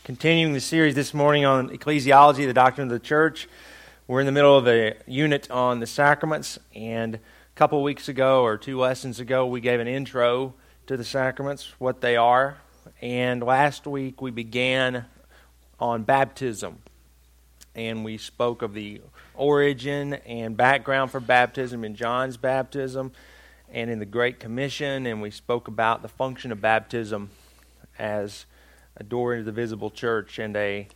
Continuing the series this morning on ecclesiology, the doctrine of the church. We're in the middle of a unit on the sacraments, and a couple of weeks ago, or 2 lessons ago, we gave an intro to the sacraments, what they are, and last week we began on baptism, and we spoke of the origin and background for baptism in John's baptism and in the Great Commission, and we spoke about the function of baptism as a door into the visible church and a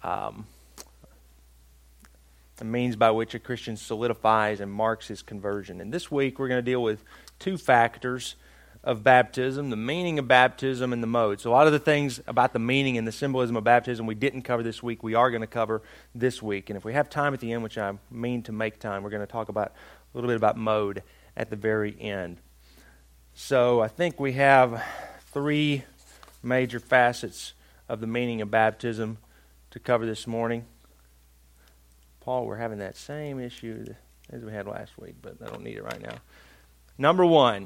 means by which a Christian solidifies and marks his conversion. And this week we're going to deal with 2 factors of baptism, the meaning of baptism and the mode. So a lot of the things about the meaning and the symbolism of baptism we didn't cover this week, we are going to cover this week. And if we have time at the end, which I mean to make time, we're going to talk about a little bit about mode at the very end. So I think we have 3 major facets of the meaning of baptism to cover this morning. Paul, we're having that same issue as we had last week, but I don't need it right now. Number one,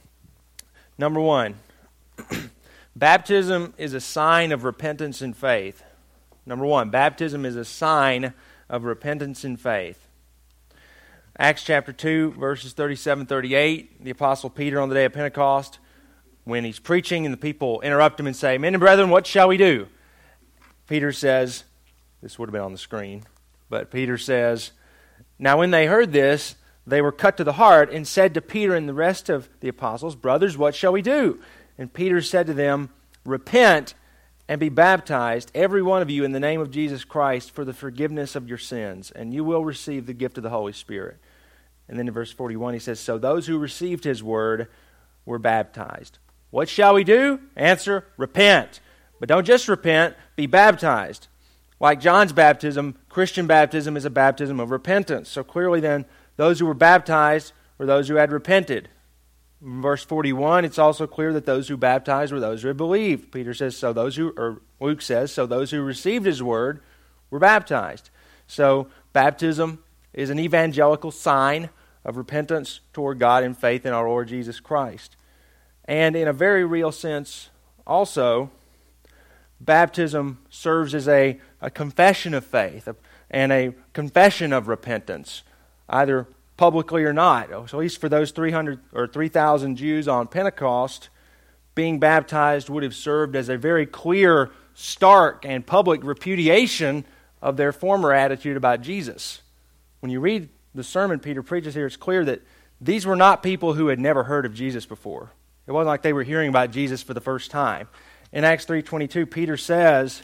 baptism is a sign of repentance and faith. Number one, baptism is a sign of repentance and faith. Acts chapter 2, verses 37-38, the Apostle Peter on the day of Pentecost, when he's preaching and the people interrupt him and say, "Men and brethren, what shall we do?" Peter says, this would have been on the screen, but Peter says, "Now when they heard this, they were cut to the heart and said to Peter and the rest of the apostles, 'Brothers, what shall we do?' And Peter said to them, 'Repent and be baptized, every one of you, in the name of Jesus Christ for the forgiveness of your sins, and you will receive the gift of the Holy Spirit.'" And then in verse 41 he says, "So those who received his word were baptized." What shall we do? Answer, repent. But don't just repent, be baptized. Like John's baptism, Christian baptism is a baptism of repentance. So clearly then, those who were baptized were those who had repented. In verse 41, it's also clear that those who baptized were those who had believed. Luke says, so those who received his word were baptized. So baptism is an evangelical sign of repentance toward God and faith in our Lord Jesus Christ. And in a very real sense, also, baptism serves as a confession of faith and a confession of repentance, either publicly or not. So at least for those 300 or 3,000 Jews on Pentecost, being baptized would have served as a very clear, stark, and public repudiation of their former attitude about Jesus. When you read the sermon Peter preaches here, it's clear that these were not people who had never heard of Jesus before. It wasn't like they were hearing about Jesus for the first time. In Acts 3:22, Peter says,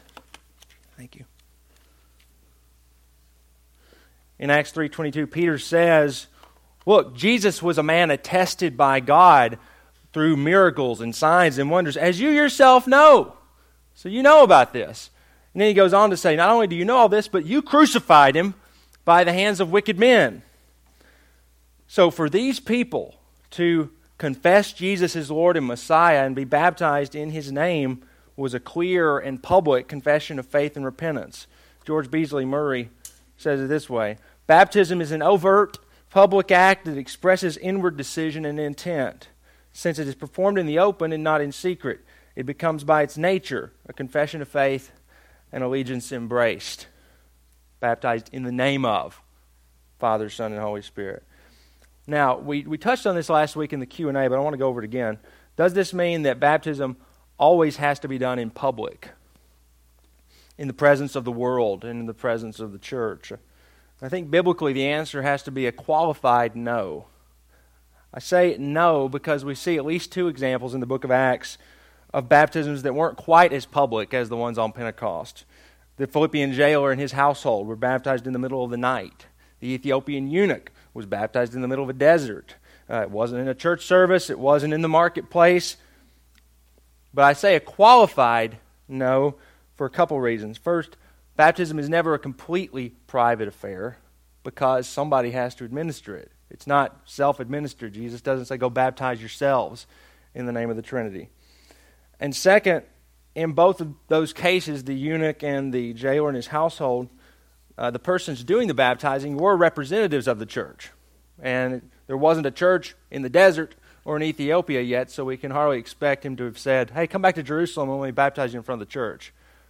In Acts 3:22, Peter says, "Look, Jesus was a man attested by God through miracles and signs and wonders, as you yourself know." So you know about this. And then he goes on to say, not only do you know all this, but you crucified him by the hands of wicked men. So for these people to confess Jesus as Lord and Messiah and be baptized in his name was a clear and public confession of faith and repentance. George Beasley Murray says it this way: "Baptism is an overt, public act that expresses inward decision and intent. Since it is performed in the open and not in secret, it becomes by its nature a confession of faith and allegiance embraced." Baptized in the name of Father, Son, and Holy Spirit. Now, we touched on this last week in the Q&A, but I want to go over it again. Does this mean that baptism always has to be done in public, in the presence of the world, and in the presence of the church? I think biblically the answer has to be a qualified no. I say no because we see at least 2 examples in the book of Acts of baptisms that weren't quite as public as the ones on Pentecost. The Philippian jailer and his household were baptized in the middle of the night. The Ethiopian eunuch was baptized in the middle of a desert. It wasn't in a church service. It wasn't in the marketplace. But I say a qualified no for a couple reasons. First, baptism is never a completely private affair because somebody has to administer it. It's not self-administered. Jesus doesn't say, "Go baptize yourselves in the name of the Trinity." And second, in both of those cases, the eunuch and the jailer and his household, the persons doing the baptizing were representatives of the church. And there wasn't a church in the desert or in Ethiopia yet, so we can hardly expect him to have said, "Hey, come back to Jerusalem when we baptize you in front of the church."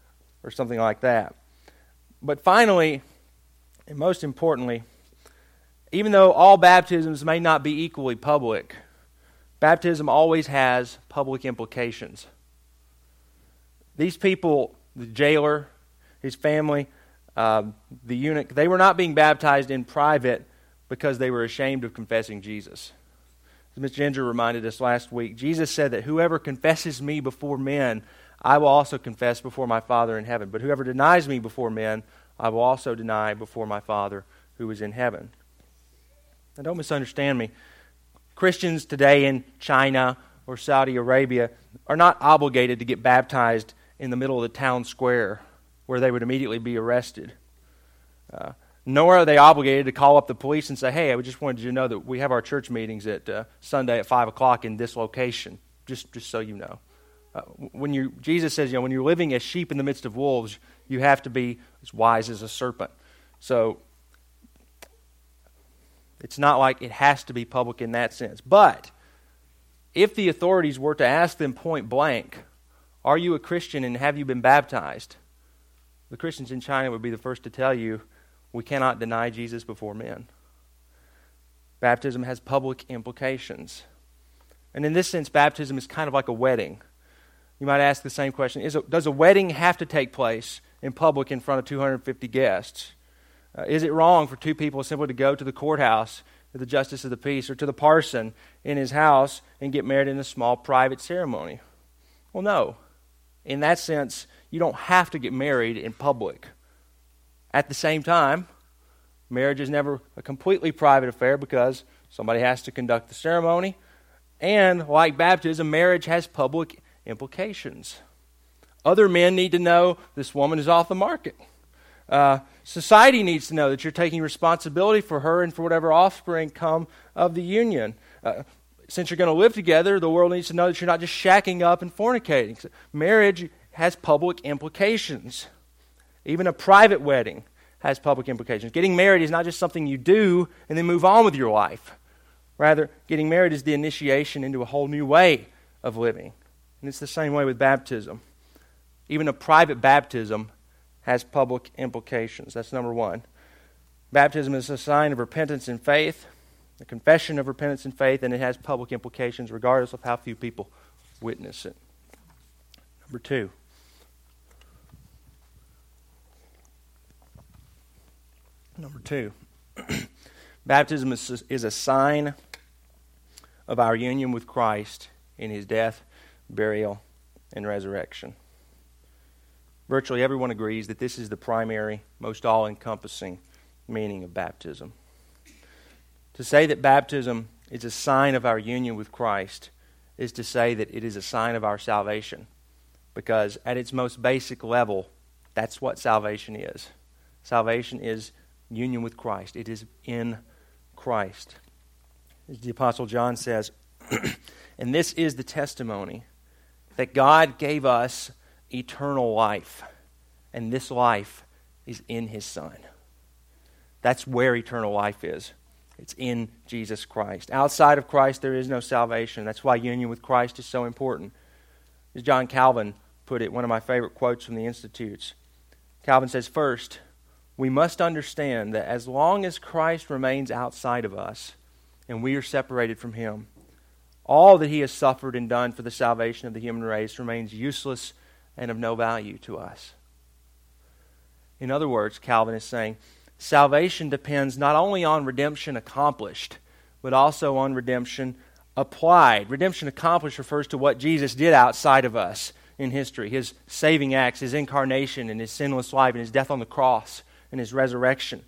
or something like that. But finally, and most importantly, even though all baptisms may not be equally public, baptism always has public implications. These people, the jailer, his family, the eunuch, they were not being baptized in private because they were ashamed of confessing Jesus. As Ms. Ginger reminded us last week, Jesus said that whoever confesses me before men, I will also confess before my Father in heaven. But whoever denies me before men, I will also deny before my Father who is in heaven. Now don't misunderstand me. Christians today in China or Saudi Arabia are not obligated to get baptized in the middle of the town square where they would immediately be arrested. Nor are they obligated to call up the police and say, hey, I just wanted you to know that we have our church meetings at Sunday at 5 o'clock in this location, just so you know. Jesus says, when you're living as sheep in the midst of wolves, you have to be as wise as a serpent. So it's not like it has to be public in that sense. But if the authorities were to ask them point blank, are you a Christian and have you been baptized? The Christians in China would be the first to tell you, we cannot deny Jesus before men. Baptism has public implications. And in this sense, baptism is kind of like a wedding. You might ask the same question, does a wedding have to take place in public in front of 250 guests? Is it wrong for two people simply to go to the courthouse, to the justice of the peace, or to the parson in his house and get married in a small private ceremony? Well, no. In that sense, you don't have to get married in public. At the same time, marriage is never a completely private affair because somebody has to conduct the ceremony. And like baptism, marriage has public implications. Other men need to know this woman is off the market. Society needs to know that you're taking responsibility for her and for whatever offspring come of the union. Since you're going to live together, the world needs to know that you're not just shacking up and fornicating. So marriage has public implications. Even a private wedding has public implications. Getting married is not just something you do and then move on with your life. Rather, getting married is the initiation into a whole new way of living. And it's the same way with baptism. Even a private baptism has public implications. That's number one. Baptism is a sign of repentance and faith, a confession of repentance and faith, and it has public implications regardless of how few people witness it. Number two. Baptism is a sign of our union with Christ in His death, burial, and resurrection. Virtually everyone agrees that this is the primary, most all-encompassing meaning of baptism. To say that baptism is a sign of our union with Christ is to say that it is a sign of our salvation, because at its most basic level, that's what salvation is. Salvation is union with Christ. It is in Christ. As the Apostle John says, and this is the testimony that God gave us eternal life, and this life is in His Son. That's where eternal life is. It's in Jesus Christ. Outside of Christ, there is no salvation. That's why union with Christ is so important. As John Calvin put it, one of my favorite quotes from the Institutes, Calvin says, first, we must understand that as long as Christ remains outside of us and we are separated from Him, all that He has suffered and done for the salvation of the human race remains useless and of no value to us. In other words, Calvin is saying, salvation depends not only on redemption accomplished, but also on redemption applied. Redemption accomplished refers to what Jesus did outside of us in history, His saving acts, His incarnation, and His sinless life, and His death on the cross, and His resurrection.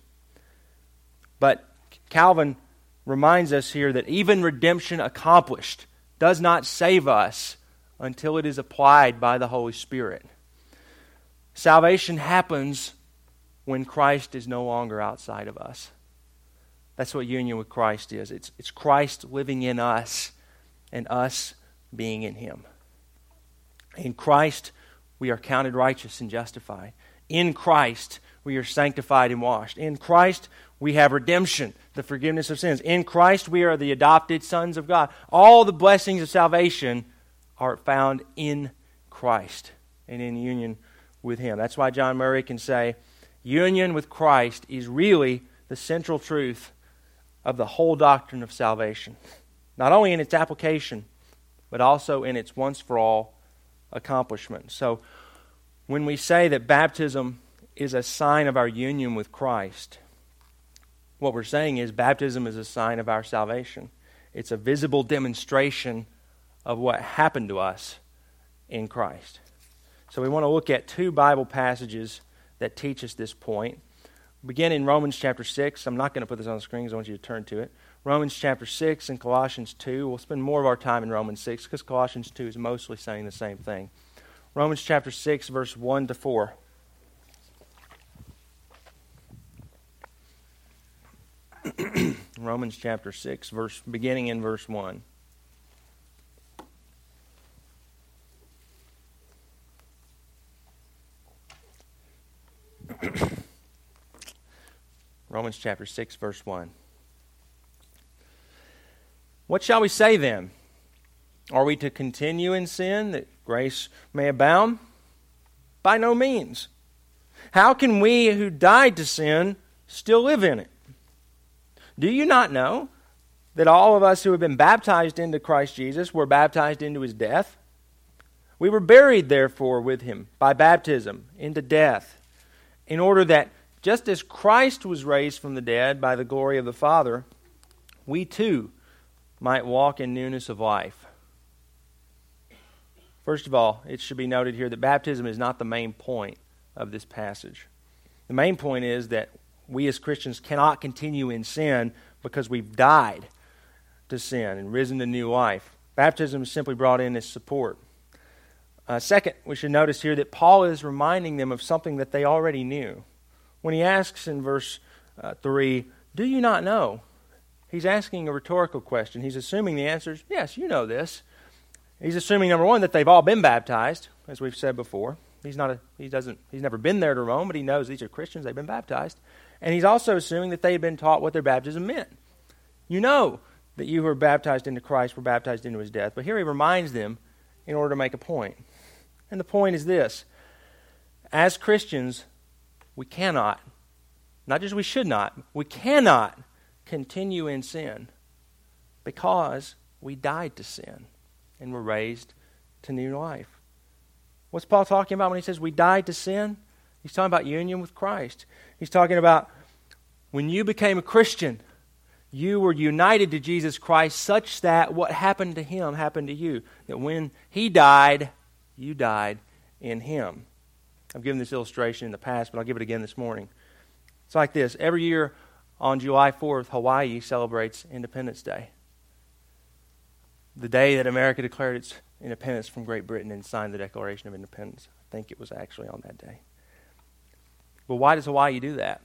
But Calvin reminds us here that even redemption accomplished does not save us until it is applied by the Holy Spirit. Salvation happens when Christ is no longer outside of us. That's what union with Christ is. It's Christ living in us and us being in Him. In Christ, we are counted righteous and justified. In Christ, we are sanctified and washed. In Christ, we have redemption, the forgiveness of sins. In Christ, we are the adopted sons of God. All the blessings of salvation are found in Christ and in union with Him. That's why John Murray can say, union with Christ is really the central truth of the whole doctrine of salvation. Not only in its application, but also in its once-for-all accomplishment. So, when we say that baptism is a sign of our union with Christ, what we're saying is baptism is a sign of our salvation. It's a visible demonstration of what happened to us in Christ. So we want to look at two Bible passages that teach us this point. Begin in Romans chapter 6. I'm not going to put this on the screen because I want you to turn to it. Romans chapter 6 and Colossians 2. We'll spend more of our time in Romans 6 because Colossians 2 is mostly saying the same thing. Romans chapter 6, verse 1 to 4. Romans chapter 6, beginning in verse 1. Romans chapter 6, verse 1. What shall we say then? Are we to continue in sin that grace may abound? By no means. How can we who died to sin still live in it? Do you not know that all of us who have been baptized into Christ Jesus were baptized into His death? We were buried, therefore, with Him by baptism into death, in order that just as Christ was raised from the dead by the glory of the Father, we too might walk in newness of life. First of all, it should be noted here that baptism is not the main point of this passage. The main point is that we as Christians cannot continue in sin because we've died to sin and risen to new life. Baptism is simply brought in as support. Second, we should notice here that Paul is reminding them of something that they already knew. When he asks in verse 3, do you not know? He's asking a rhetorical question. He's assuming the answer is, yes, you know this. He's assuming, number one, that they've all been baptized, as we've said before. He's never been there to Rome, but he knows these are Christians, they've been baptized. And he's also assuming that they had been taught what their baptism meant. You know that you who were baptized into Christ were baptized into His death. But here he reminds them in order to make a point. And the point is this. As Christians, we cannot, not just we should not, we cannot continue in sin because we died to sin and were raised to new life. What's Paul talking about when he says we died to sin? He's talking about union with Christ. He's talking about when you became a Christian, you were united to Jesus Christ such that what happened to Him happened to you. That when He died, you died in Him. I've given this illustration in the past, but I'll give it again this morning. It's like this. Every year on July 4th, Hawaii celebrates Independence Day. The day that America declared its independence from Great Britain and signed the Declaration of Independence. I think it was actually on that day. But why does Hawaii do that?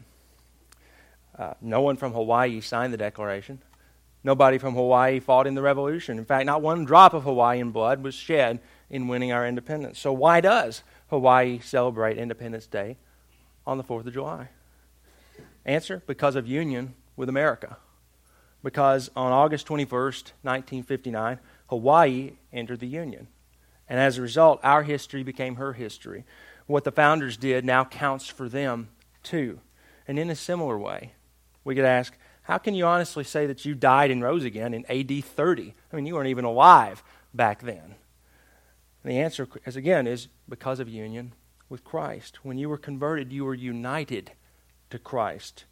No one from Hawaii signed the Declaration. Nobody from Hawaii fought in the Revolution. In fact, not one drop of Hawaiian blood was shed in winning our independence. So why does Hawaii celebrate Independence Day on the 4th of July? Answer, because of union with America. Because on August 21st, 1959, Hawaii entered the Union. And as a result, our history became her history. What the founders did now counts for them too. And in a similar way, we could ask, how can you honestly say that you died and rose again in AD 30? I mean, you weren't even alive back then. And the answer, as again, is because of union with Christ. When you were converted, you were united to Christ.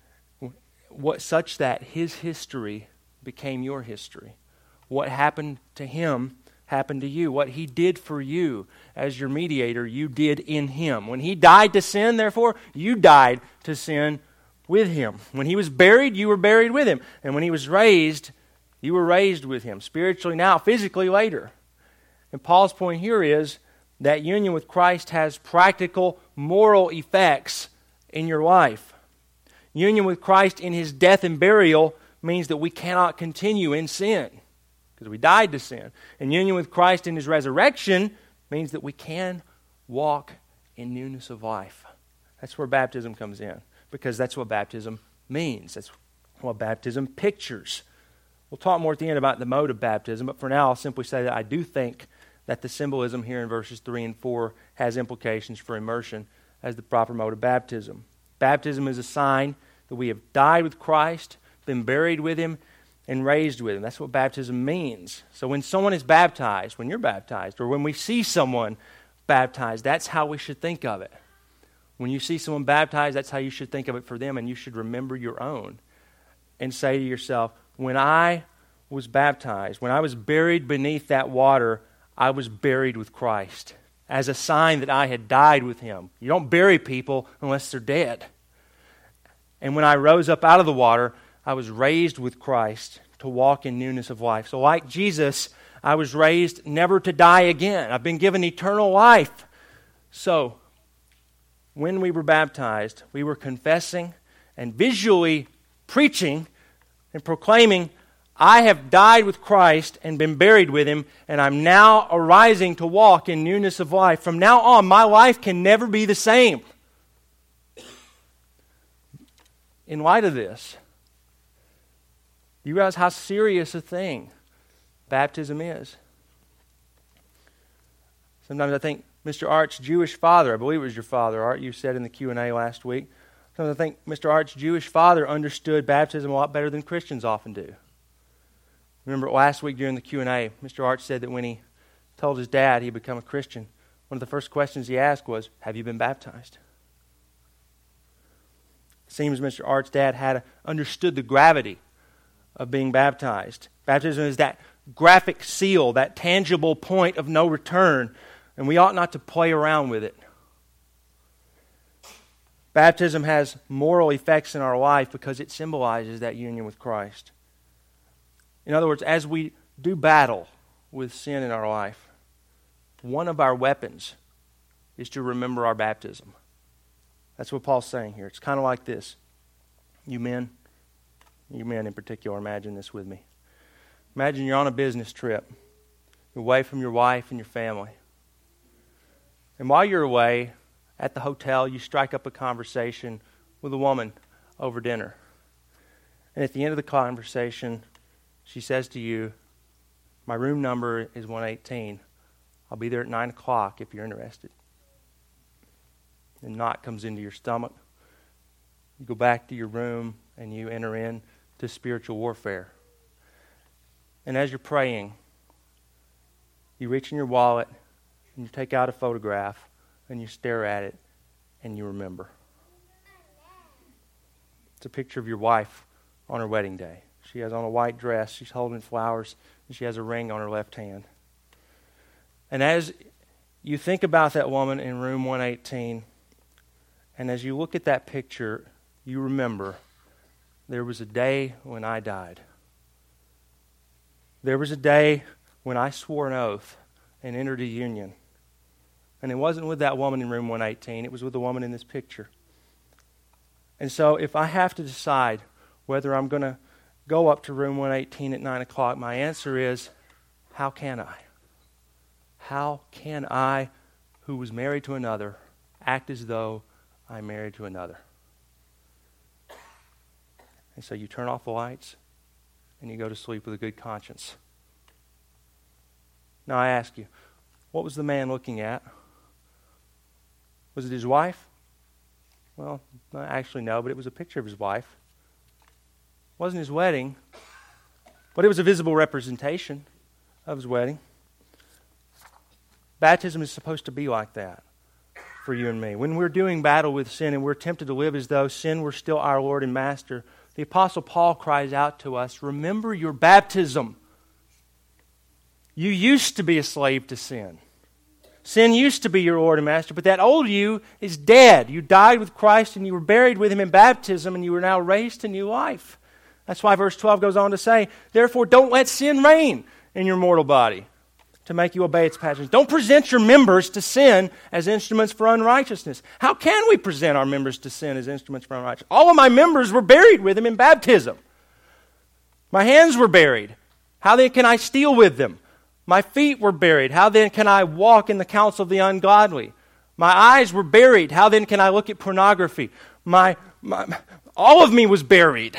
Such that His history became your history. What happened to Him happened to you. What He did for you as your mediator, you did in Him. When He died to sin, therefore, you died to sin with Him. When He was buried, you were buried with Him. And when He was raised, you were raised with Him. Spiritually now, physically later. And Paul's point here is that union with Christ has practical moral effects in your life. Union with Christ in His death and burial means that we cannot continue in sin because we died to sin. And union with Christ in His resurrection means that we can walk in newness of life. That's where baptism comes in, because that's what baptism means. That's what baptism pictures. We'll talk more at the end about the mode of baptism, but for now I'll simply say that I do think that the symbolism here in verses 3 and 4 has implications for immersion as the proper mode of baptism. Baptism is a sign that we have died with Christ, been buried with Him, and raised with Him. That's what baptism means. So when someone is baptized, when you're baptized, or when we see someone baptized, that's how we should think of it. When you see someone baptized, that's how you should think of it for them, and you should remember your own and say to yourself, when I was baptized, when I was buried beneath that water, I was buried with Christ as a sign that I had died with Him. You don't bury people unless they're dead. And when I rose up out of the water, I was raised with Christ to walk in newness of life. So like Jesus, I was raised never to die again. I've been given eternal life. So when we were baptized, we were confessing and visually preaching and proclaiming, I have died with Christ and been buried with Him, and I'm now arising to walk in newness of life. From now on, my life can never be the same. In light of this, you realize how serious a thing baptism is. Sometimes I think Mr. Art's Jewish father, I believe it was your father, Art, you said in the Q&A last week, sometimes I think Mr. Art's Jewish father understood baptism a lot better than Christians often do. Remember last week during the Q&A, Mr. Art said that when he told his dad he'd become a Christian, one of the first questions he asked was, have you been baptized? It seems Mr. Art's dad had understood the gravity of being baptized. Baptism is that graphic seal, that tangible point of no return, and we ought not to play around with it. Baptism has moral effects in our life because it symbolizes that union with Christ. In other words, as we do battle with sin in our life, one of our weapons is to remember our baptism. That's what Paul's saying here. It's kind of like this. You men in particular, imagine this with me. Imagine you're on a business trip. You're away from your wife and your family. And while you're away at the hotel, you strike up a conversation with a woman over dinner. And at the end of the conversation, she says to you, my room number is 118. I'll be there at 9 o'clock if you're interested. A knot comes into your stomach. You go back to your room and you enter into spiritual warfare. And as you're praying, you reach in your wallet and you take out a photograph and you stare at it and you remember. It's a picture of your wife on her wedding day. She has on a white dress, she's holding flowers, and she has a ring on her left hand. And as you think about that woman in room 118, and as you look at that picture, you remember, there was a day when I died. There was a day when I swore an oath and entered a union. And it wasn't with that woman in room 118, it was with the woman in this picture. And so if I have to decide whether I'm going to go up to room 118 at 9 o'clock, my answer is, how can I? How can I, who was married to another, act as though I'm married to another? And so you turn off the lights and you go to sleep with a good conscience. Now I ask you, what was the man looking at? Was it his wife? Well, actually no, but it was a picture of his wife. It wasn't his wedding, but it was a visible representation of his wedding. Baptism is supposed to be like that for you and me. When we're doing battle with sin and we're tempted to live as though sin were still our Lord and Master, the Apostle Paul cries out to us, remember your baptism. You used to be a slave to sin. Sin used to be your Lord and Master, but that old you is dead. You died with Christ and you were buried with Him in baptism and you were now raised to new life. That's why verse 12 goes on to say, therefore don't let sin reign in your mortal body to make you obey its passions. Don't present your members to sin as instruments for unrighteousness. How can we present our members to sin as instruments for unrighteousness? All of my members were buried with Him in baptism. My hands were buried. How then can I steal with them? My feet were buried. How then can I walk in the counsel of the ungodly? My eyes were buried. How then can I look at pornography? All of me was buried.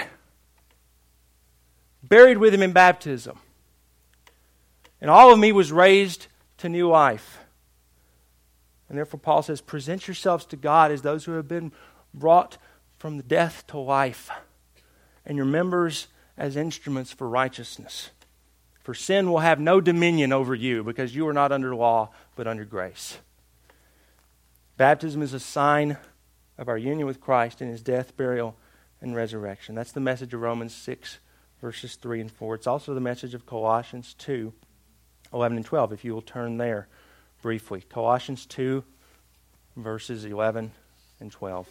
Buried with Him in baptism. And all of me was raised to new life. And therefore Paul says, present yourselves to God as those who have been brought from the death to life, and your members as instruments for righteousness. For sin will have no dominion over you, because you are not under law, but under grace. Baptism is a sign of our union with Christ in his death, burial, and resurrection. That's the message of Romans 6, verses 3 and 4. It's also the message of Colossians 2, 11 and 12, if you will turn there briefly. Colossians 2, verses 11 and 12.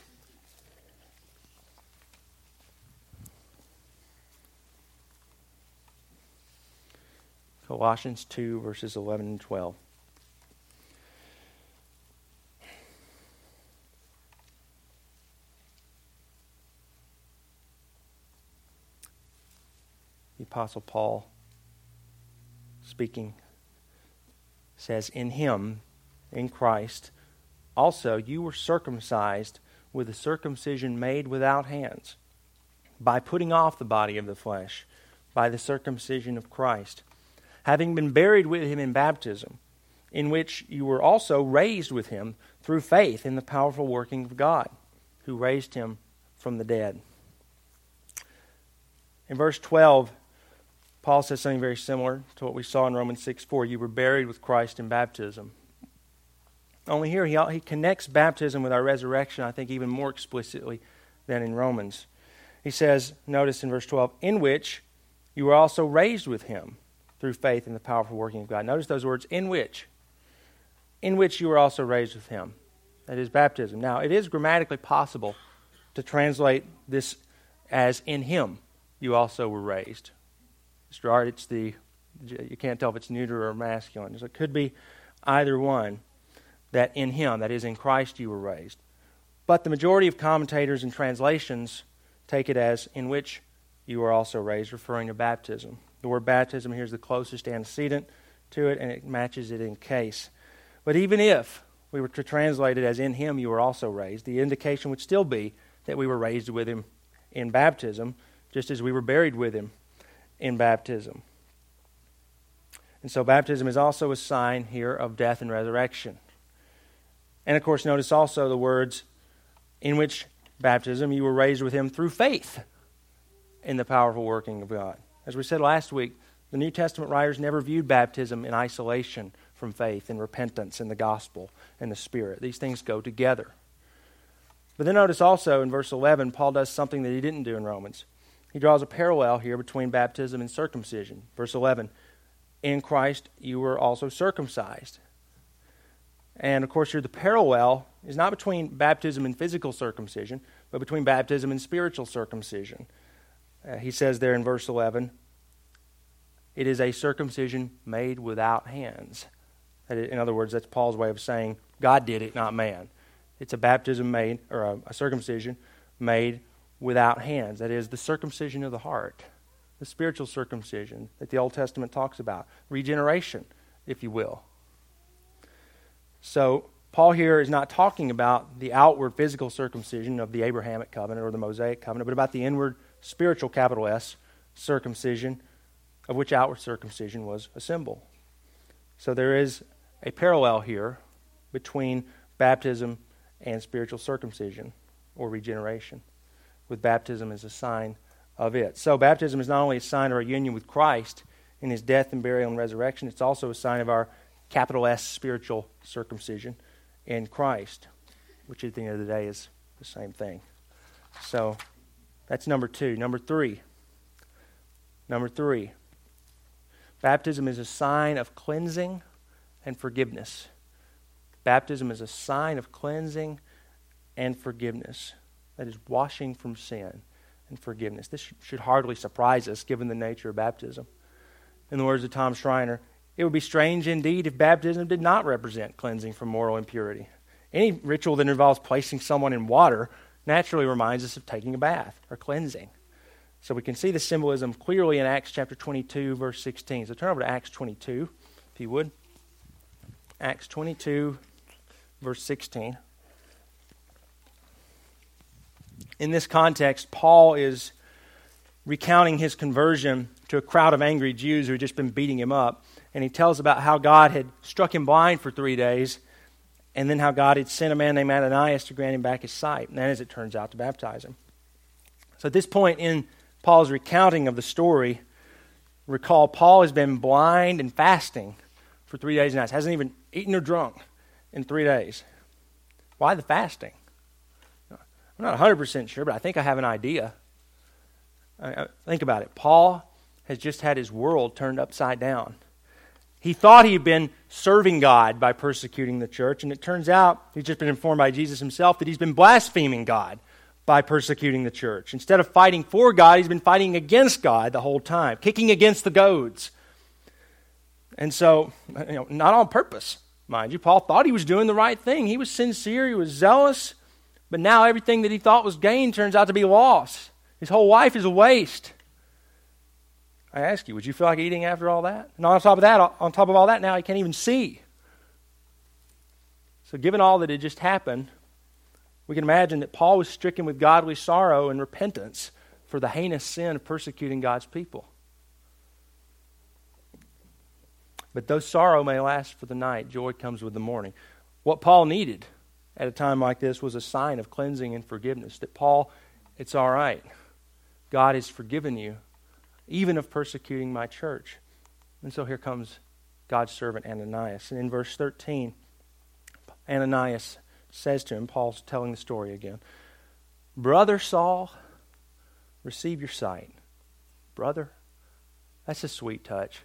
Colossians 2, verses 11 and 12. The Apostle Paul, speaking, says, in him, in Christ, also you were circumcised with a circumcision made without hands, by putting off the body of the flesh, by the circumcision of Christ, having been buried with him in baptism, in which you were also raised with him through faith in the powerful working of God, who raised him from the dead. In verse 12, Paul says something very similar to what we saw in Romans 6:4. You were buried with Christ in baptism. Only here he connects baptism with our resurrection, I think, even more explicitly than in Romans. He says, notice in verse 12, in which you were also raised with him through faith in the powerful working of God. Notice those words, in which. In which you were also raised with him. That is baptism. Now, it is grammatically possible to translate this as in him you also were raised. Mr. Art, you can't tell if it's neuter or masculine. So it could be either one, that in him, that is in Christ, you were raised. But the majority of commentators and translations take it as in which you were also raised, referring to baptism. The word baptism here is the closest antecedent to it, and it matches it in case. But even if we were to translate it as in him you were also raised, the indication would still be that we were raised with him in baptism, just as we were buried with him in baptism. And so baptism is also a sign here of death and resurrection. And of course, notice also the words, in which baptism you were raised with him through faith in the powerful working of God. As we said last week, the New Testament writers never viewed baptism in isolation from faith and repentance and the gospel and the Spirit. These things go together. But then notice also in verse 11, Paul does something that he didn't do in Romans. He draws a parallel here between baptism and circumcision. Verse 11, in Christ you were also circumcised. And of course here the parallel is not between baptism and physical circumcision, but between baptism and spiritual circumcision. He says there in verse 11, it is a circumcision made without hands. In other words, that's Paul's way of saying God did it, not man. It's a baptism made, or a circumcision made without hands. That is the circumcision of the heart, the spiritual circumcision that the Old Testament talks about, regeneration, if you will. So Paul here is not talking about the outward physical circumcision of the Abrahamic covenant or the Mosaic covenant, but about the inward spiritual, capital S, circumcision, of which outward circumcision was a symbol. So there is a parallel here between baptism and spiritual circumcision or regeneration, with baptism as a sign of it. So baptism is not only a sign of our union with Christ in his death and burial and resurrection, it's also a sign of our capital S spiritual circumcision in Christ, which at the end of the day is the same thing. So that's number two. Number three. Baptism is a sign of cleansing and forgiveness. Baptism is a sign of cleansing and forgiveness. That is washing from sin and forgiveness. This should hardly surprise us given the nature of baptism. In the words of Tom Schreiner, it would be strange indeed if baptism did not represent cleansing from moral impurity. Any ritual that involves placing someone in water naturally reminds us of taking a bath or cleansing. So we can see the symbolism clearly in Acts chapter 22, verse 16. So turn over to Acts 22, if you would. Acts 22, verse 16. In this context, Paul is recounting his conversion to a crowd of angry Jews who had just been beating him up. And he tells about how God had struck him blind for 3 days, and then how God had sent a man named Ananias to grant him back his sight, and then, as it turns out, to baptize him. So at this point in Paul's recounting of the story, recall Paul has been blind and fasting for 3 days and nights. Hasn't even eaten or drunk in 3 days. Why the fasting? I'm not 100% sure, but I think I have an idea. Think about it. Paul has just had his world turned upside down. He thought he had been serving God by persecuting the church, and it turns out he's just been informed by Jesus himself that he's been blaspheming God by persecuting the church. Instead of fighting for God, he's been fighting against God the whole time, kicking against the goads. And so, not on purpose, mind you. Paul thought he was doing the right thing. He was sincere, he was zealous, but now everything that he thought was gain turns out to be loss. His whole life is a waste. I ask you, would you feel like eating after all that? And on top of all that, now he can't even see. So given all that had just happened, we can imagine that Paul was stricken with godly sorrow and repentance for the heinous sin of persecuting God's people. But though sorrow may last for the night, joy comes with the morning. What Paul needed at a time like this was a sign of cleansing and forgiveness. That Paul, it's all right. God has forgiven you, even of persecuting my church. And so here comes God's servant Ananias. And in verse 13, Ananias says to him, Paul's telling the story again, "Brother Saul, receive your sight." Brother, that's a sweet touch.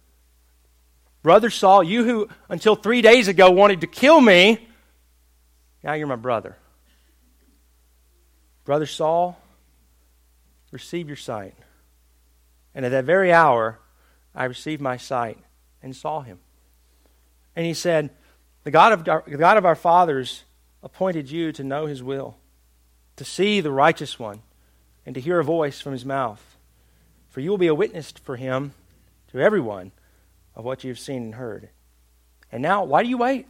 Brother Saul, you who until 3 days ago wanted to kill me, now you're my brother. Brother Saul, receive your sight. And at that very hour, I received my sight and saw him. And he said, the God of our fathers appointed you to know his will, to see the righteous one, and to hear a voice from his mouth. For you will be a witness for him to everyone of what you have seen and heard. And now, why do you wait?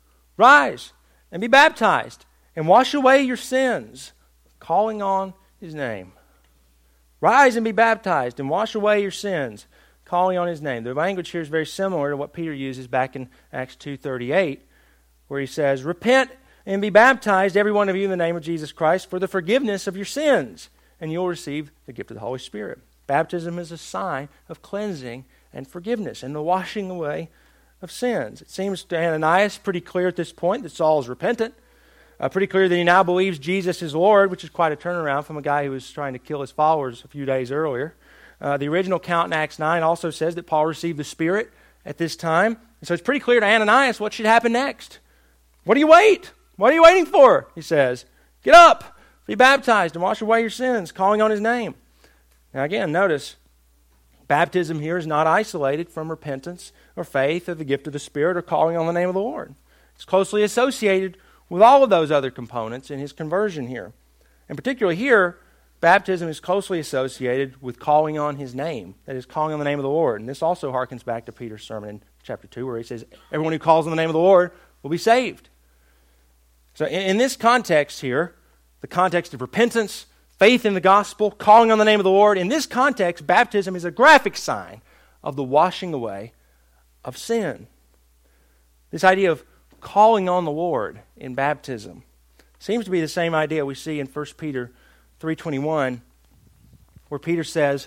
Rise and be baptized and wash away your sins, calling on his name. Rise and be baptized and wash away your sins, calling on his name. The language here is very similar to what Peter uses back in Acts 2:38, where he says, "Repent and be baptized, every one of you, in the name of Jesus Christ, for the forgiveness of your sins, and you'll receive the gift of the Holy Spirit." Baptism is a sign of cleansing and forgiveness and the washing away of sins. It seems to Ananias pretty clear at this point that Saul is repentant. Pretty clear that he now believes Jesus is Lord, which is quite a turnaround from a guy who was trying to kill his followers a few days earlier. The original count in Acts 9 also says that Paul received the Spirit at this time. And so it's pretty clear to Ananias what should happen next. What do you wait? What are you waiting for? He says. Get up, be baptized, and wash away your sins, calling on his name. Now again, notice, baptism here is not isolated from repentance or faith or the gift of the Spirit or calling on the name of the Lord. It's closely associated with all of those other components in his conversion here. And particularly here, baptism is closely associated with calling on his name. That is, calling on the name of the Lord. And this also harkens back to Peter's sermon in chapter 2, where he says, everyone who calls on the name of the Lord will be saved. So in this context here, the context of repentance, faith in the gospel, calling on the name of the Lord, in this context, baptism is a graphic sign of the washing away of sin. This idea of calling on the Lord in baptism seems to be the same idea we see in 1 Peter 3:21, where Peter says,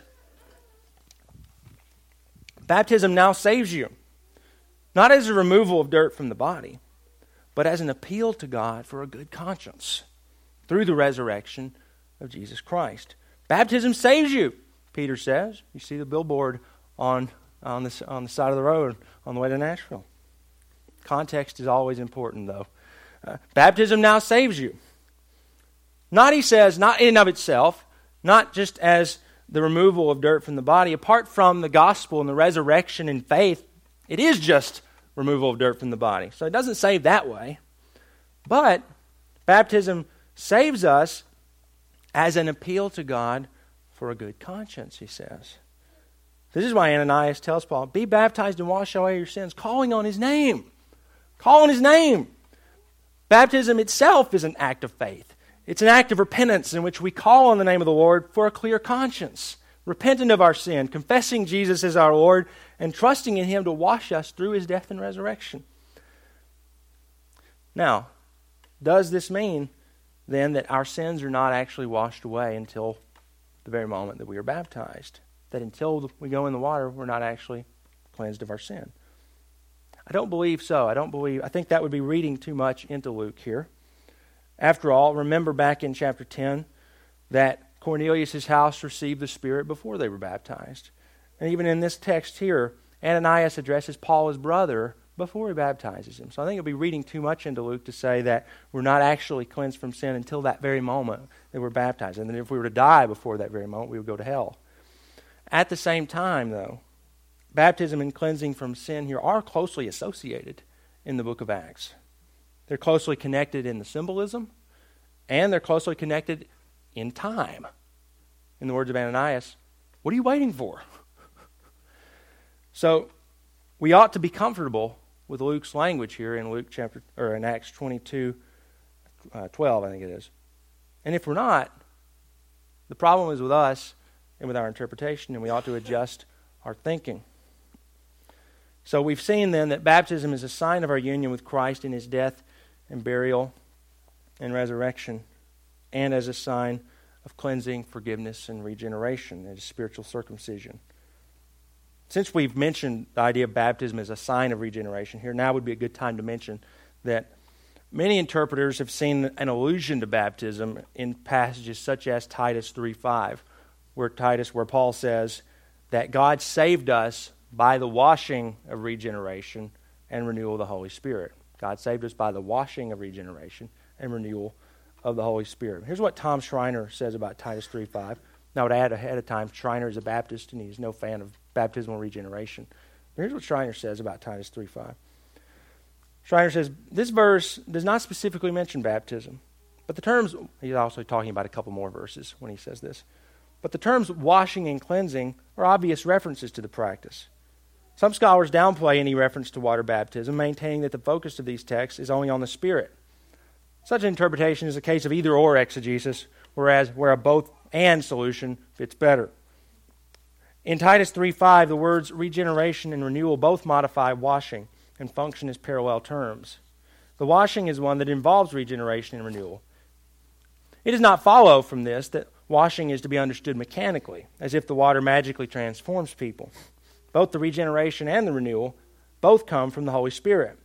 baptism now saves you, not as a removal of dirt from the body, but as an appeal to God for a good conscience through the resurrection of Jesus Christ. Baptism saves you, Peter says. You see the billboard on the side of the road on the way to Nashville. Context is always important, though. Baptism now saves you. Not, he says, not in and of itself, not just as the removal of dirt from the body. Apart from the gospel and the resurrection and faith, it is just removal of dirt from the body. So it doesn't save that way. But baptism saves us as an appeal to God for a good conscience, he says. This is why Ananias tells Paul, be baptized and wash away your sins, calling on his name. Call on his name. Baptism itself is an act of faith. It's an act of repentance in which we call on the name of the Lord for a clear conscience, repentant of our sin, confessing Jesus as our Lord, and trusting in Him to wash us through His death and resurrection. Now, does this mean then that our sins are not actually washed away until the very moment that we are baptized? That until we go in the water, we're not actually cleansed of our sin? I don't believe so. I think that would be reading too much into Luke here. After all, remember back in chapter 10 that Cornelius' house received the Spirit before they were baptized. And even in this text here, Ananias addresses Paul as brother before he baptizes him. So I think it would be reading too much into Luke to say that we're not actually cleansed from sin until that very moment that we're baptized. And then if we were to die before that very moment, we would go to hell. At the same time, though, baptism and cleansing from sin here are closely associated in the book of Acts. They're closely connected in the symbolism, and they're closely connected in time. In the words of Ananias, what are you waiting for? So, we ought to be comfortable with Luke's language here in in Acts 22, 12, I think it is. And if we're not, the problem is with us and with our interpretation, and we ought to adjust our thinking. So we've seen then that baptism is a sign of our union with Christ in His death and burial and resurrection, and as a sign of cleansing, forgiveness, and regeneration, and spiritual circumcision. Since we've mentioned the idea of baptism as a sign of regeneration here, now would be a good time to mention that many interpreters have seen an allusion to baptism in passages such as Titus 3:5, where Paul says that God saved us by the washing of regeneration and renewal of the Holy Spirit. God saved us by the washing of regeneration and renewal of the Holy Spirit. Here's what Tom Schreiner says about Titus 3:5. Now, I would add ahead of time, Schreiner is a Baptist and he's no fan of baptismal regeneration. But here's what Schreiner says about Titus 3:5. Schreiner says, this verse does not specifically mention baptism, but the terms, he's also talking about a couple more verses when he says this, but the terms washing and cleansing are obvious references to the practice. Some scholars downplay any reference to water baptism, maintaining that the focus of these texts is only on the Spirit. Such an interpretation is a case of either-or exegesis, where a both-and solution fits better. In Titus 3:5, the words regeneration and renewal both modify washing and function as parallel terms. The washing is one that involves regeneration and renewal. It does not follow from this that washing is to be understood mechanically, as if the water magically transforms people. Both the regeneration and the renewal both come from the Holy Spirit.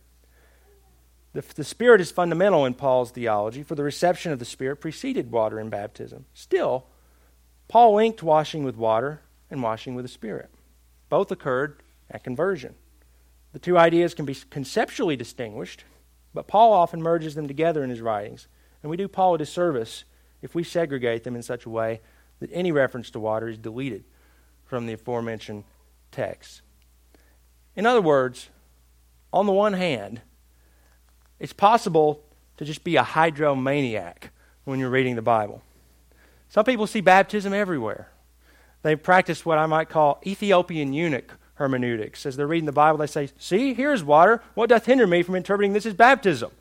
The Spirit is fundamental in Paul's theology, for the reception of the Spirit preceded water in baptism. Still, Paul linked washing with water and washing with the Spirit. Both occurred at conversion. The two ideas can be conceptually distinguished, but Paul often merges them together in his writings, and we do Paul a disservice if we segregate them in such a way that any reference to water is deleted from the aforementioned text. In other words, on the one hand, it's possible to just be a hydromaniac when you're reading the Bible. Some people see baptism everywhere. They practice what I might call Ethiopian eunuch hermeneutics. As they're reading the Bible, they say, see, here's water. What doth hinder me from interpreting this as baptism?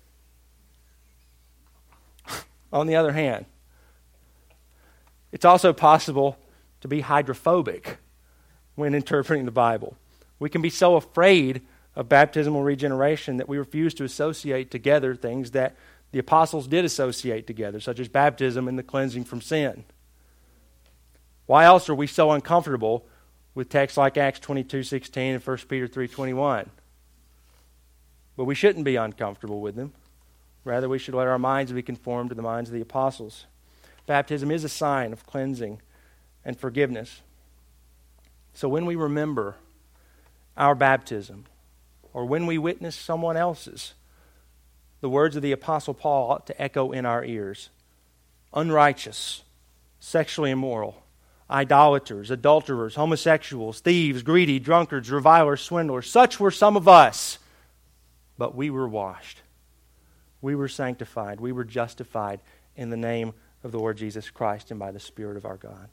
On the other hand, it's also possible to be hydrophobic when interpreting the Bible. We can be so afraid of baptismal regeneration that we refuse to associate together things that the apostles did associate together, such as baptism and the cleansing from sin. Why else are we so uncomfortable with texts like Acts 22:16 and 1 Peter 3:21? But we shouldn't be uncomfortable with them. Rather, we should let our minds be conformed to the minds of the apostles. Baptism is a sign of cleansing and forgiveness. So when we remember our baptism, or when we witness someone else's, the words of the Apostle Paul ought to echo in our ears. Unrighteous, sexually immoral, idolaters, adulterers, homosexuals, thieves, greedy, drunkards, revilers, swindlers. Such were some of us. But we were washed. We were sanctified. We were justified in the name of the Lord Jesus Christ and by the Spirit of our God.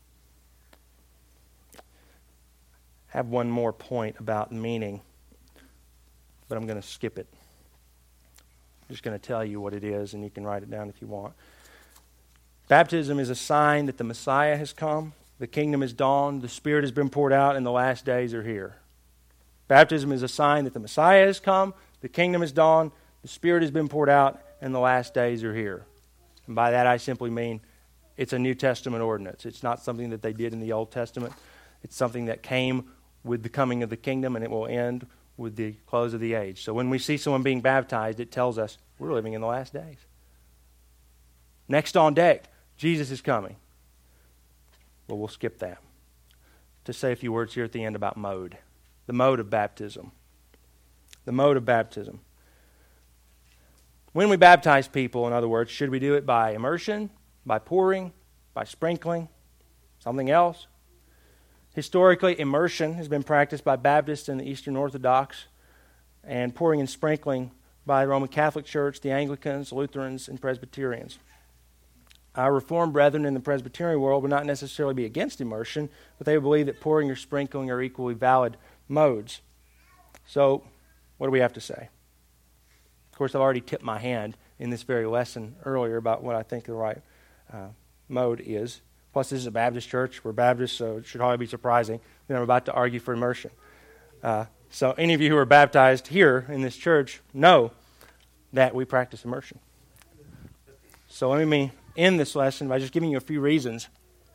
I have one more point about meaning, but I'm going to skip it. I'm just going to tell you what it is, and you can write it down if you want. Baptism is a sign that the Messiah has come The kingdom has dawned, the Spirit has been poured out, and the last days are here. Baptism is a sign that the Messiah has come, the kingdom has dawned, the Spirit has been poured out, and the last days are here. And by that I simply mean it's a New Testament ordinance. It's not something that they did in the Old Testament. It's something that came with the coming of the kingdom, and it will end with the close of the age. So when we see someone being baptized, it tells us we're living in the last days. Next on deck, Jesus is coming. Well, we'll skip that to say a few words here at the end about mode. The mode of baptism. The mode of baptism. When we baptize people, in other words, should we do it by immersion, by pouring, by sprinkling, something else? Historically, immersion has been practiced by Baptists and the Eastern Orthodox, and pouring and sprinkling by the Roman Catholic Church, the Anglicans, Lutherans, and Presbyterians. Our Reformed brethren in the Presbyterian world would not necessarily be against immersion, but they would believe that pouring or sprinkling are equally valid modes. So, what do we have to say? Of course, I've already tipped my hand in this very lesson earlier about what I think the right mode is. Plus, this is a Baptist church. We're Baptists, so it should hardly be surprising that I'm about to argue for immersion. So any of you who are baptized here in this church know that we practice immersion. So let me end this lesson by just giving you a few reasons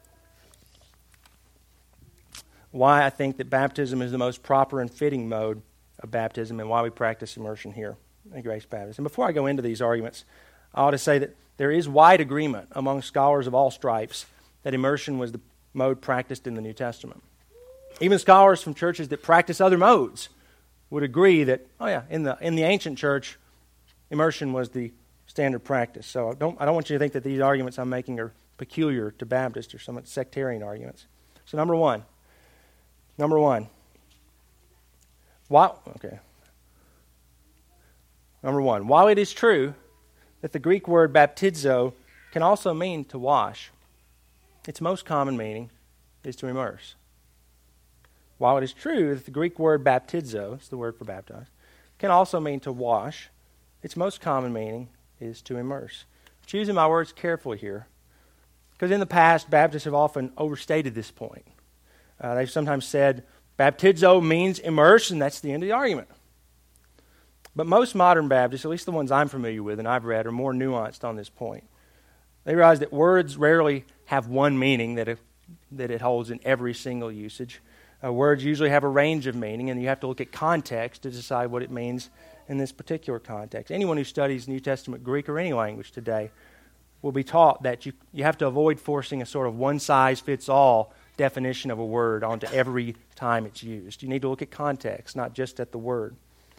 why I think that baptism is the most proper and fitting mode of baptism and why we practice immersion here at Grace Baptist. And before I go into these arguments, I ought to say that there is wide agreement among scholars of all stripes that immersion was the mode practiced in the New Testament. Even scholars from churches that practice other modes would agree that, in the ancient church, immersion was the standard practice. So I don't want you to think that these arguments I'm making are peculiar to Baptists or some sectarian arguments. So number one. While it is true that the Greek word baptizo can also mean to wash, its most common meaning is to immerse. While it is true that the Greek word baptizo, it's the word for baptize, can also mean to wash, its most common meaning is to immerse. I'm choosing my words carefully here, because in the past, Baptists have often overstated this point. They've sometimes said, baptizo means immerse, and that's the end of the argument. But most modern Baptists, at least the ones I'm familiar with and I've read, are more nuanced on this point. They realize that words rarely have one meaning that it holds in every single usage. Words usually have a range of meaning, and you have to look at context to decide what it means in this particular context. Anyone who studies New Testament Greek or any language today will be taught that you have to avoid forcing a sort of one-size-fits-all definition of a word onto every time it's used. You need to look at context, not just at the word.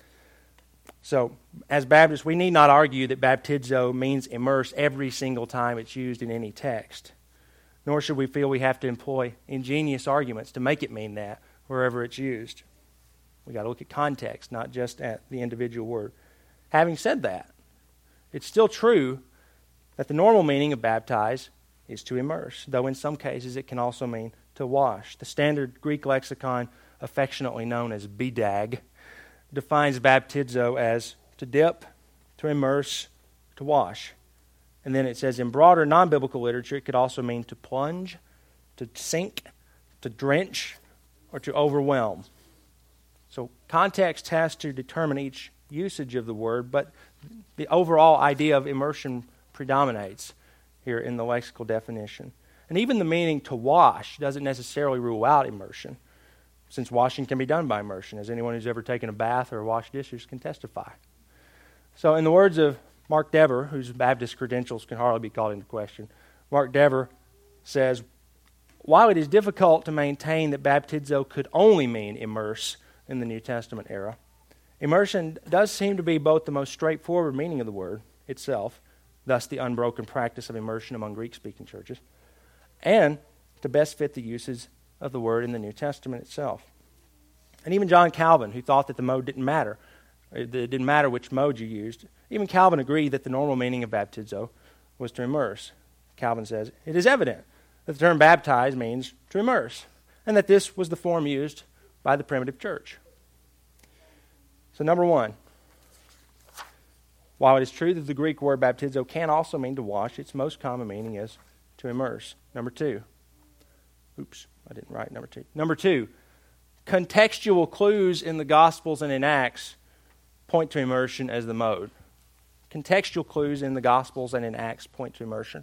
So, as Baptists, we need not argue that baptizo means immerse every single time it's used in any text. Nor should we feel we have to employ ingenious arguments to make it mean that wherever it's used. We've got to look at context, not just at the individual word. Having said that, it's still true that the normal meaning of baptize is to immerse, though in some cases it can also mean to wash. The standard Greek lexicon, affectionately known as BDAG, defines baptizo as to dip, to immerse, to wash. And then it says in broader non-biblical literature, it could also mean to plunge, to sink, to drench, or to overwhelm. So context has to determine each usage of the word, but the overall idea of immersion predominates here in the lexical definition. And even the meaning to wash doesn't necessarily rule out immersion, since washing can be done by immersion, as anyone who's ever taken a bath or washed dishes can testify. So in the words of Mark Dever, whose Baptist credentials can hardly be called into question, Mark Dever says, while it is difficult to maintain that baptizo could only mean immerse in the New Testament era, immersion does seem to be both the most straightforward meaning of the word itself, thus the unbroken practice of immersion among Greek-speaking churches, and to best fit the uses of the word in the New Testament itself. And even John Calvin, who thought that the mode didn't matter, it didn't matter which mode you used, even Calvin agreed that the normal meaning of baptizo was to immerse. Calvin says, it is evident that the term baptize means to immerse, and that this was the form used by the primitive church. So number one, while it is true that the Greek word baptizo can also mean to wash, its most common meaning is to immerse. Number two, Oops, I didn't write number 2. Number 2, contextual clues in the Gospels and in Acts point to immersion as the mode. Contextual clues in the Gospels and in Acts point to immersion.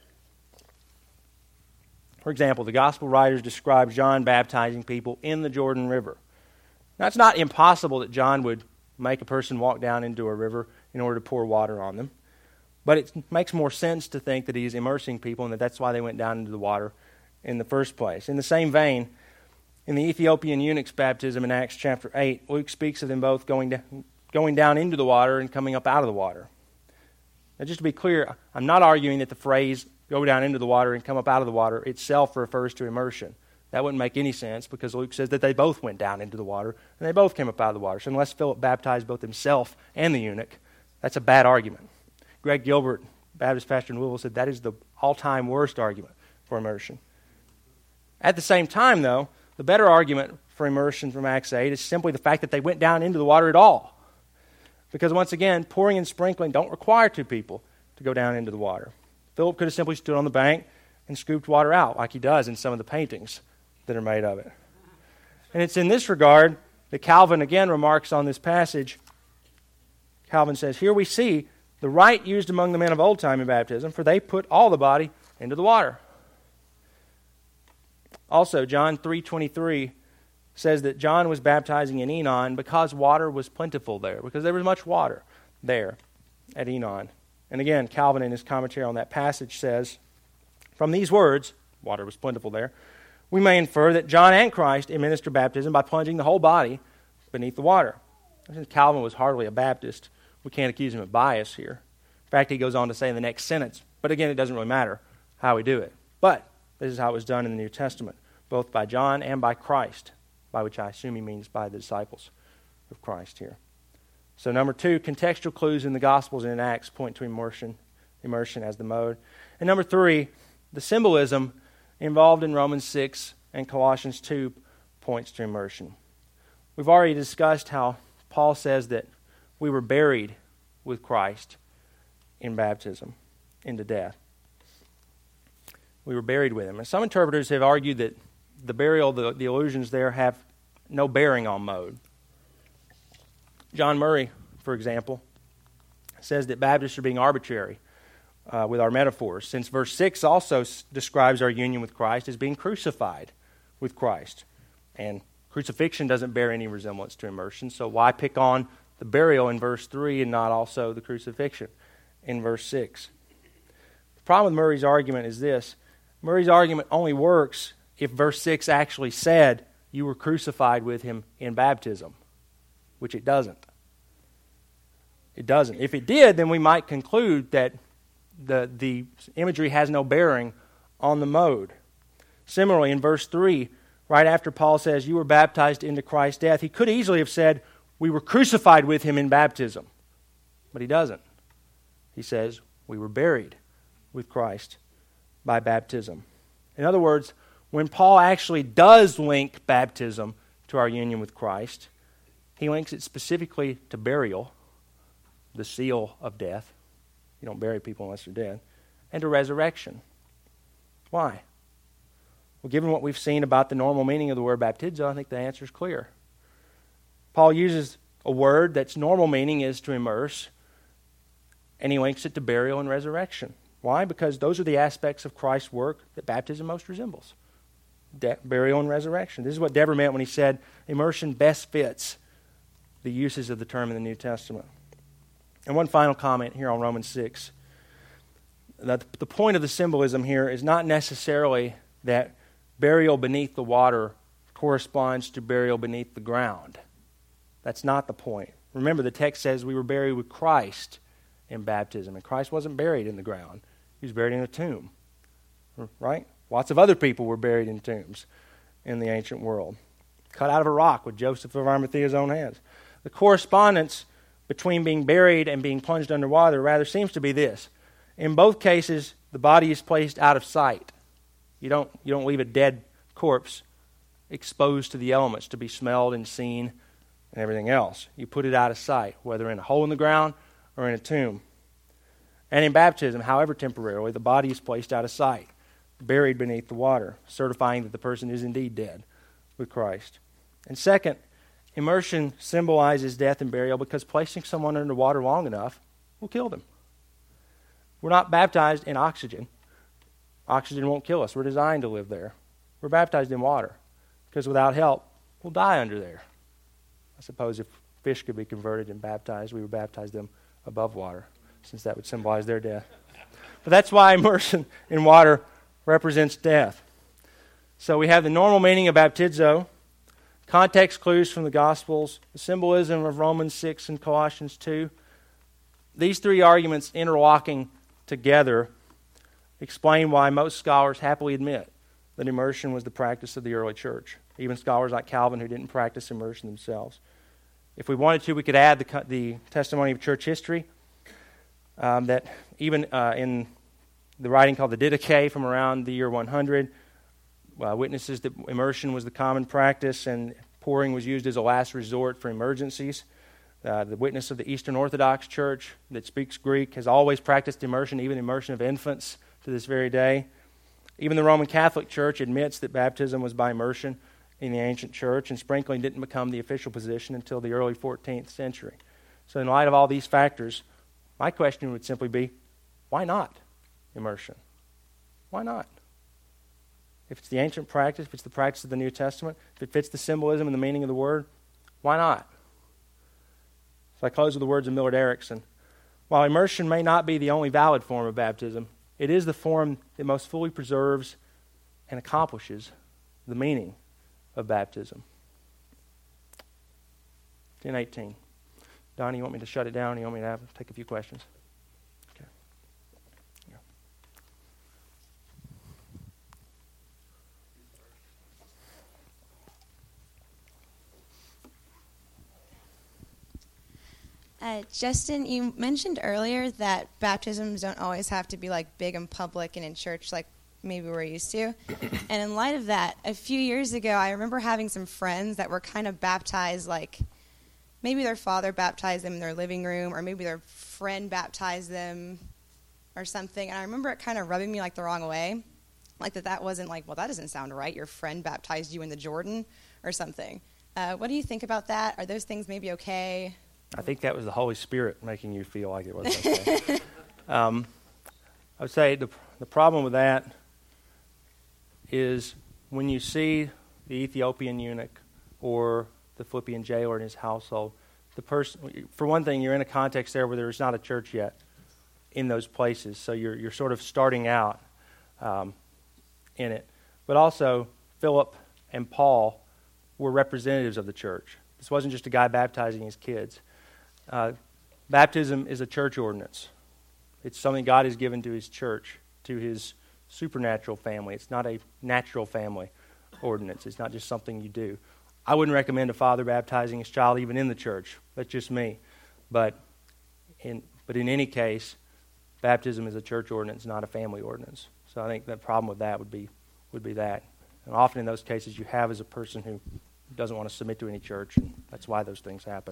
For example, the Gospel writers describe John baptizing people in the Jordan River. Now, it's not impossible that John would make a person walk down into a river in order to pour water on them, but it makes more sense to think that he's immersing people and that that's why they went down into the water in the first place. In the same vein, in the Ethiopian eunuch's baptism in Acts chapter 8, Luke speaks of them both going down into the water and coming up out of the water. Now, just to be clear, I'm not arguing that the phrase go down into the water and come up out of the water itself refers to immersion. That wouldn't make any sense because Luke says that they both went down into the water and they both came up out of the water. So unless Philip baptized both himself and the eunuch, that's a bad argument. Greg Gilbert, Baptist pastor in Louisville, said that is the all-time worst argument for immersion. At the same time, though, the better argument for immersion from Acts 8 is simply the fact that they went down into the water at all. Because once again, pouring and sprinkling don't require two people to go down into the water. Philip could have simply stood on the bank and scooped water out like he does in some of the paintings that are made of it. And it's in this regard that Calvin again remarks on this passage. Calvin says, here we see the rite used among the men of old time in baptism, for they put all the body into the water. Also, John 3:23 says that John was baptizing in Enon because water was plentiful there, because there was much water there at Enon. And again, Calvin in his commentary on that passage says, from these words, water was plentiful there, we may infer that John and Christ administered baptism by plunging the whole body beneath the water. Since Calvin was hardly a Baptist, we can't accuse him of bias here. In fact, he goes on to say in the next sentence, but again, it doesn't really matter how we do it. But this is how it was done in the New Testament, both by John and by Christ, by which I assume he means by the disciples of Christ here. So number 2, contextual clues in the Gospels and in Acts point to immersion as the mode. And number 3, the symbolism involved in Romans 6 and Colossians 2 points to immersion. We've already discussed how Paul says that we were buried with Christ in baptism into death. We were buried with him. And some interpreters have argued that the burial, the allusions there have no bearing on mode. John Murray, for example, says that Baptists are being arbitrary with our metaphors, since verse 6 also describes our union with Christ as being crucified with Christ. And crucifixion doesn't bear any resemblance to immersion, so why pick on the burial in verse 3 and not also the crucifixion in verse 6? The problem with Murray's argument is this. Murray's argument only works if verse 6 actually said you were crucified with him in baptism, which it doesn't. It doesn't. If it did, then we might conclude that the imagery has no bearing on the mode. Similarly, in verse 3, right after Paul says, you were baptized into Christ's death, he could easily have said, we were crucified with him in baptism. But he doesn't. He says, we were buried with Christ by baptism. In other words, when Paul actually does link baptism to our union with Christ, he links it specifically to burial, the seal of death. You don't bury people unless they're dead. And to resurrection. Why? Well, given what we've seen about the normal meaning of the word baptizo, I think the answer is clear. Paul uses a word that's normal meaning is to immerse, and he links it to burial and resurrection. Why? Because those are the aspects of Christ's work that baptism most resembles. Burial and resurrection. This is what Dever meant when he said immersion best fits the uses of the term in the New Testament. And one final comment here on Romans 6. The point of the symbolism here is not necessarily that burial beneath the water corresponds to burial beneath the ground. That's not the point. Remember, the text says we were buried with Christ in baptism, and Christ wasn't buried in the ground. He was buried in a tomb. Right? Lots of other people were buried in tombs in the ancient world, cut out of a rock with Joseph of Arimathea's own hands. The correspondence between being buried and being plunged underwater rather seems to be this. In both cases, the body is placed out of sight. You don't leave a dead corpse exposed to the elements to be smelled and seen and everything else. You put it out of sight, whether in a hole in the ground or in a tomb. And in baptism, however temporarily, the body is placed out of sight. buried beneath the water, certifying that the person is indeed dead with Christ. And second, immersion symbolizes death and burial because placing someone under water long enough will kill them. We're not baptized in oxygen. Oxygen won't kill us. We're designed to live there. We're baptized in water because without help, we'll die under there. I suppose if fish could be converted and baptized, we would baptize them above water, since that would symbolize their death. But that's why immersion in water represents death. So we have the normal meaning of baptizo, context clues from the Gospels, the symbolism of Romans 6 and Colossians 2. These three arguments interlocking together explain why most scholars happily admit that immersion was the practice of the early church, even scholars like Calvin who didn't practice immersion themselves. If we wanted to, we could add the testimony of church history, that even in the writing called the Didache from around the year 100, witnesses that immersion was the common practice and pouring was used as a last resort for emergencies. The witness of the Eastern Orthodox Church that speaks Greek has always practiced immersion, even immersion of infants to this very day. Even the Roman Catholic Church admits that baptism was by immersion in the ancient church, and sprinkling didn't become the official position until the early 14th century. So in light of all these factors, my question would simply be, why not immersion? Why not? If it's the ancient practice, if it's the practice of the New Testament, if it fits the symbolism and the meaning of the word, why not? So I close with the words of Millard Erickson. While immersion may not be the only valid form of baptism, it is the form that most fully preserves and accomplishes the meaning of baptism. 10:18. Donnie, you want me to shut it down? Or you want me to take a few questions? Okay. Justin, you mentioned earlier that baptisms don't always have to be like big and public and in church like maybe we're used to. And in light of that, a few years ago, I remember having some friends that were kind of baptized, like maybe their father baptized them in their living room, or maybe their friend baptized them or something. And I remember it kind of rubbing me like the wrong way, like that wasn't like, well, that doesn't sound right. Your friend baptized you in the Jordan or something. What do you think about that? Are those things maybe okay? I think that was the Holy Spirit making you feel like it was okay. I would say the problem with that is when you see the Ethiopian eunuch or the Philippian jailer in his household, the person, for one thing, you're in a context there where there's not a church yet in those places, so you're sort of starting out in it. But also, Philip and Paul were representatives of the church. This wasn't just a guy baptizing his kids. Baptism is a church ordinance. It's something God has given to his church, to his supernatural family. It's not a natural family ordinance. It's not just something you do. I wouldn't recommend a father baptizing his child even in the church. That's just me. But in any case, baptism is a church ordinance, not a family ordinance. So I think the problem with that would be that. And often in those cases you have as a person who doesn't want to submit to any church, and that's why those things happen.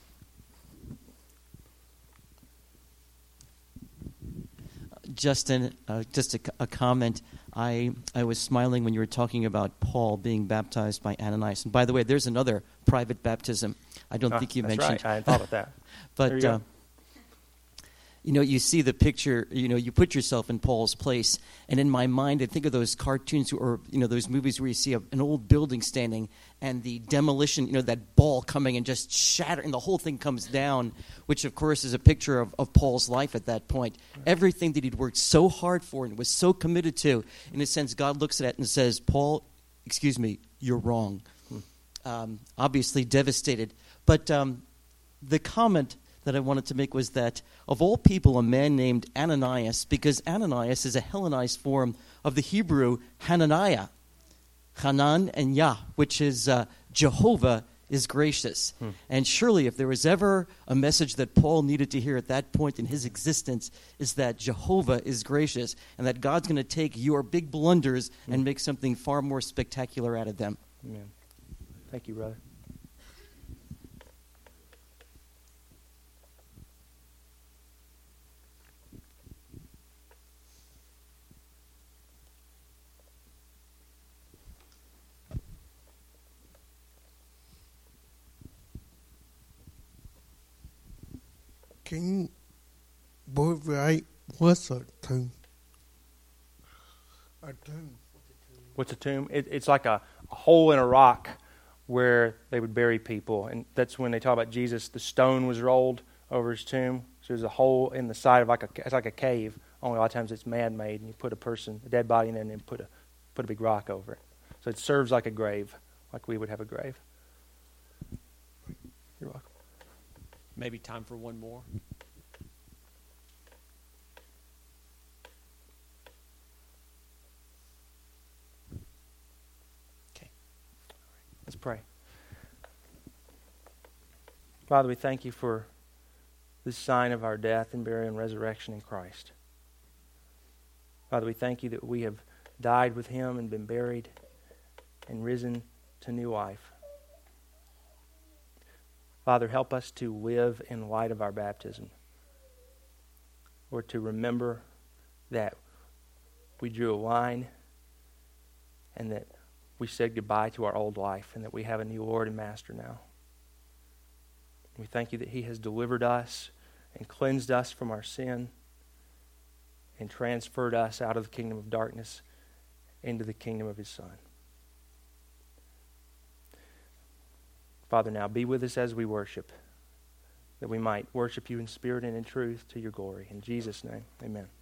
Justin, just a comment. I was smiling when you were talking about Paul being baptized by Ananias. And by the way, there's another private baptism. I don't think you mentioned. Right. I hadn't thought of that. But you see the picture. You put yourself in Paul's place, and in my mind, I think of those cartoons or those movies where you see an old building standing and the demolition. That ball coming and just shattering. The whole thing comes down, which of course is a picture of Paul's life at that point. Everything that he'd worked so hard for and was so committed to, in a sense, God looks at it and says, "Paul, excuse me, you're wrong." Obviously devastated, but the comment that I wanted to make was that, of all people, a man named Ananias, because Ananias is a Hellenized form of the Hebrew Hananiah, Hanan and Yah, which is Jehovah is gracious. And surely if there was ever a message that Paul needed to hear at that point in his existence, is that Jehovah is gracious and that God's going to take your big blunders and make something far more spectacular out of them. Amen. Thank you, brother. Can you abbreviate what's a tomb? A tomb. What's a tomb? It's like a hole in a rock where they would bury people. And that's when they talk about Jesus, the stone was rolled over his tomb. So there's a hole in the side of it's like a cave. Only a lot of times it's man-made, and you put a dead body in there, and then put a big rock over it. So it serves like a grave, like we would have a grave. You're welcome. Maybe time for one more. Okay. Let's pray. Father, we thank you for this sign of our death and burial and resurrection in Christ. Father, we thank you that we have died with him and been buried and risen to new life. Father, help us to live in light of our baptism, or to remember that we drew a line and that we said goodbye to our old life and that we have a new Lord and Master now. We thank you that he has delivered us and cleansed us from our sin and transferred us out of the kingdom of darkness into the kingdom of his Son. Father, now be with us as we worship, that we might worship you in spirit and in truth to your glory. In Jesus' name, amen.